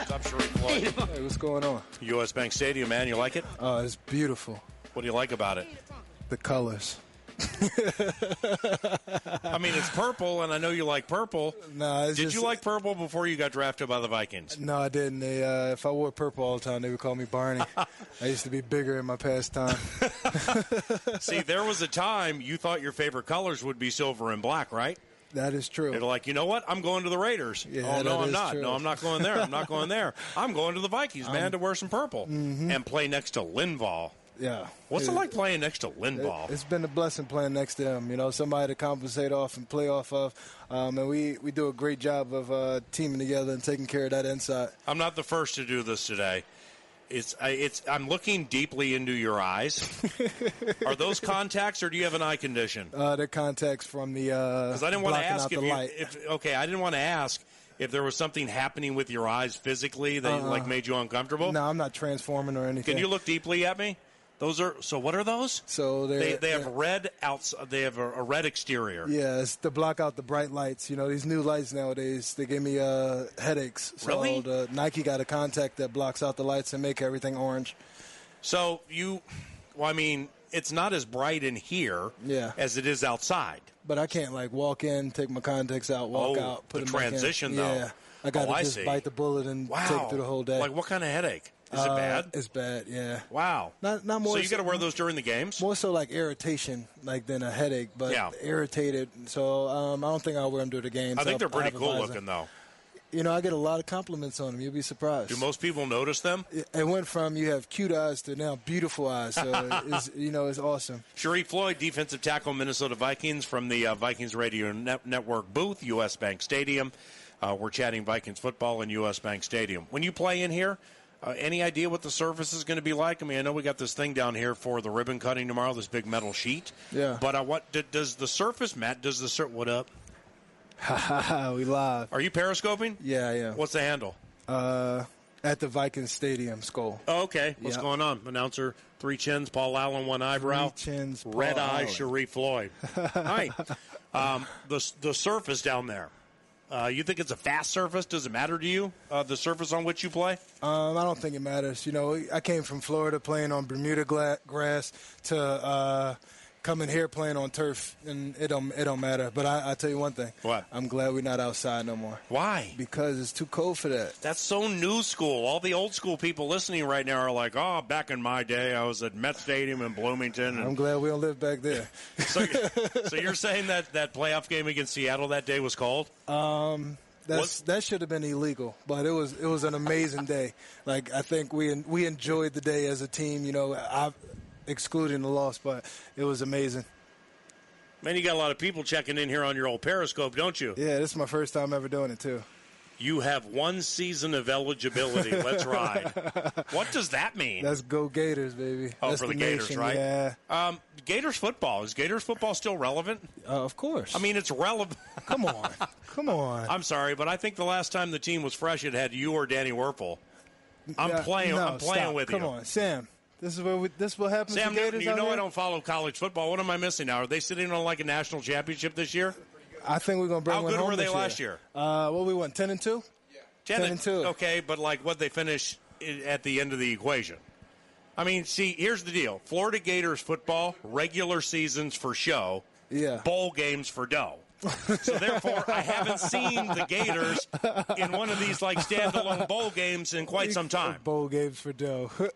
What's up, Sharif Floyd? Hey, what's going on? U.S. Bank Stadium, man. You like it? Oh, it's beautiful. What do you like about it? The colors. I mean, it's purple, and I know you like purple. No, Did you like purple before you got drafted by the Vikings? No, I didn't. If I wore purple all the time, they would call me Barney. I used to be bigger in my pastime. See, there was a time you thought your favorite colors would be silver and black, right? That is true. They're like, you know what? I'm going to the Raiders. Yeah, oh, no, I'm is not. true. No, I'm not going there. I'm not going there. I'm going to the Vikings, man, to wear some purple and play next to Linval. Yeah. What's it like playing next to Linval? It's been a blessing playing next to him. You know, somebody to compensate off and play off of. And we do a great job of teaming together and taking care of that inside. I'm not the first to do this today. I'm looking deeply into your eyes. Are those contacts, or do you have an eye condition? They're contacts from the because I didn't want to ask I didn't want to ask if there was something happening with your eyes physically that made you uncomfortable. No, I'm not transforming or anything. Can you look deeply at me? Those are so. What are those? So they have red outside. They have a red exterior. Yeah, it's to block out the bright lights. You know, these new lights nowadays, they give me headaches. So Really? Nike got a contact that blocks out the lights and make everything orange. So it's not as bright in here as it is outside. But I can't walk in, take my contacts out, walk out, put them back in. Transition though. Yeah, I got to just bite the bullet and take it through the whole day. Like what kind of headache? Is it bad? It's bad, yeah. Wow. Not more. So you got to wear those during the games? More so like irritation, than a headache, but irritated. So I don't think I'll wear them during the games. I think they're pretty cool looking, though. You know, I get a lot of compliments on them. You'll be surprised. Do most people notice them? It went from you have cute eyes to now beautiful eyes. So it's awesome. Sharif Floyd, defensive tackle, Minnesota Vikings, from the Vikings Radio Network booth, U.S. Bank Stadium. We're chatting Vikings football in U.S. Bank Stadium. When you play in here, any idea what the surface is going to be like? I mean, I know we got this thing down here for the ribbon cutting tomorrow, this big metal sheet. Yeah. But what does the surface, Matt? What up? We live. Are you periscoping? Yeah. What's the handle? At the Vikings Stadium, Skull. Oh, okay. What's going on? Announcer, 3 chins, Paul Allen, 1 eyebrow. 3 chins, Paul Red eye, Allen. Sharif Floyd. Hi. The surface down there. You think it's a fast surface? Does it matter to you, the surface on which you play? I don't think it matters. You know, I came from Florida playing on Bermuda grass to coming here playing on turf, and it don't matter. But I tell you one thing. What? I'm glad we're not outside no more. Why? Because it's too cold for that. That's so new school. All the old school people listening right now are like, oh, back in my day, I was at Met Stadium in Bloomington. And I'm glad we don't live back there. So you're saying that playoff game against Seattle that day was cold? That should have been illegal, but it was an amazing day. Like, I think we enjoyed the day as a team. You know, excluding the loss, but it was amazing. Man, you got a lot of people checking in here on your old Periscope, don't you? Yeah, this is my first time ever doing it too. You have 1 season of eligibility. Let's ride. What does that mean? That's go Gators, baby. Oh, That's for the Gators, nation, right? Yeah. Gators football. Is Gators football still relevant? Of course. I mean, it's relevant. Come on. I'm sorry, but I think the last time the team was fresh, it had you or Danny Werfel. I'm playing with you. Come on, Sam. This is what happens Sam to Gators. Newton, I don't follow college football. What am I missing now? Are they sitting on like a national championship this year? I think we're going to bring one home. How good were they this last year? We won 10-2. 10-2. Okay, but what they finish at the end of the equation? I mean, see, here's the deal: Florida Gators football, regular seasons for show, bowl games for dough. So therefore, I haven't seen the Gators in one of these standalone bowl games in quite some time. Bowl games for dough. You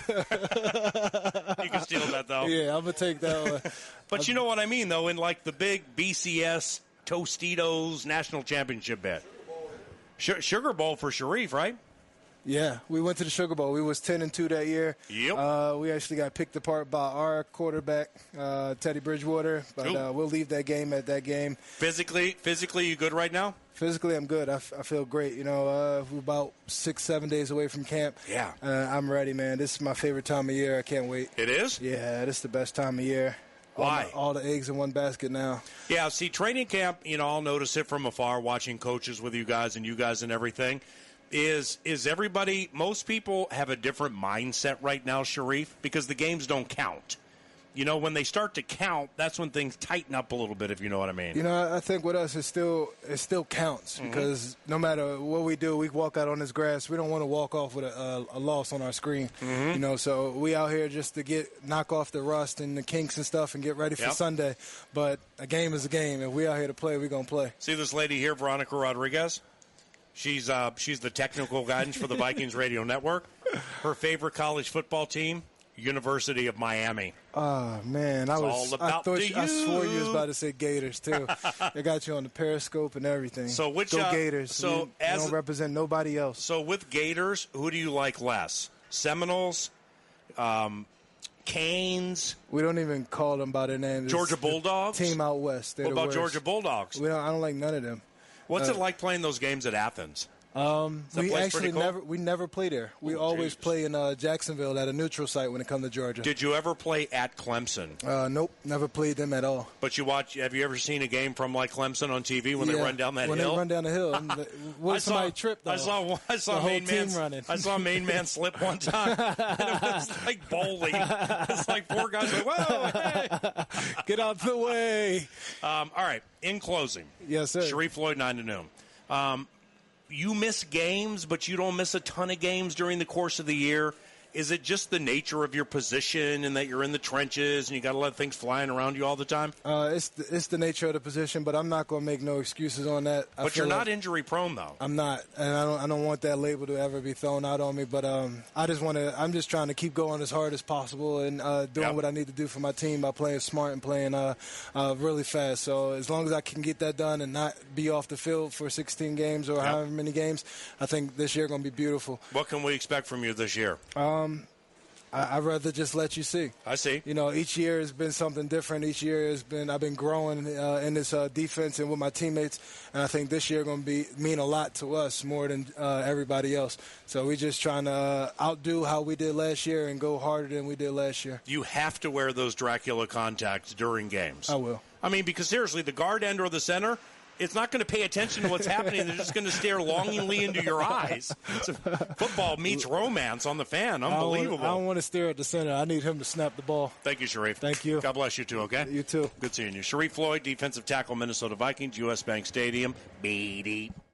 can steal that though. Yeah, I'm gonna take that one. But you know what I mean, though, in the big BCS Tostitos national championship bet. Sugar Bowl for Sharif, right? Yeah, we went to the Sugar Bowl. We was 10-2 that year. Yep. We actually got picked apart by our quarterback, Teddy Bridgewater. But we'll leave that game at that game. Physically, you good right now? Physically, I'm good. I feel great. You know, we're about 6-7 days away from camp. Yeah. I'm ready, man. This is my favorite time of year. I can't wait. It is? Yeah, this is the best time of year. Why? All the eggs in one basket now. Yeah, see, training camp, I'll notice it from afar, watching coaches with you guys and everything. Is everybody, most people have a different mindset right now, Sharif, because the games don't count. when they start to count, that's when things tighten up a little bit, if you know what I mean. I think with us, it still counts because no matter what we do, we walk out on this grass. We don't want to walk off with a loss on our screen. So we out here just to knock off the rust and the kinks and stuff and get ready for Sunday. But a game is a game. If we out here to play, we're going to play. See this lady here, Veronica Rodriguez? She's the technical guidance for the Vikings Radio Network. Her favorite college football team, University of Miami. Oh, man. I swore you was about to say Gators, too. They got you on the Periscope and everything. So go Gators. So you don't represent nobody else. So with Gators, who do you like less? Seminoles? Canes? We don't even call them by their names. Georgia Bulldogs? Team out west. What about Georgia Bulldogs? I don't like none of them. What's it like playing those games at Athens? We actually never play there. We always play in Jacksonville at a neutral site when it comes to Georgia. Did you ever play at Clemson? Nope, never played them at all. But have you ever seen a game from like Clemson on TV when they run down that hill? When they run down the hill, somebody tripped though. I saw main man slip one time. And it was like bowling. It's like four guys like, whoa, hey. Get out the way. All right, in closing. Yes, sir. Sharif Floyd, 9 to noon. You miss games, but you don't miss a ton of games during the course of the year. Is it just the nature of your position and that you're in the trenches and you got to let things flying around you all the time? It's the nature of the position, but I'm not going to make no excuses on that. But you're not injury prone, though. I'm not, and I don't want that label to ever be thrown out on me. But I'm just trying to keep going as hard as possible and doing what I need to do for my team by playing smart and playing really fast. So as long as I can get that done and not be off the field for 16 games or however many games, I think this year going to be beautiful. What can we expect from you this year? I'd rather just let you see. I see. Each year has been something different. Each year I've been growing in this defense and with my teammates, and I think this year going to mean a lot to us more than everybody else. So we're just trying to outdo how we did last year and go harder than we did last year. You have to wear those Dracula contacts during games. I will. I mean, because seriously, the guard end or the center, it's not going to pay attention to what's happening. They're just going to stare longingly into your eyes. Football meets romance on the fan. Unbelievable. I don't want to stare at the center. I need him to snap the ball. Thank you, Sharif. Thank you. God bless you, too, okay? You, too. Good seeing you. Sharif Floyd, defensive tackle, Minnesota Vikings, U.S. Bank Stadium. Beatty.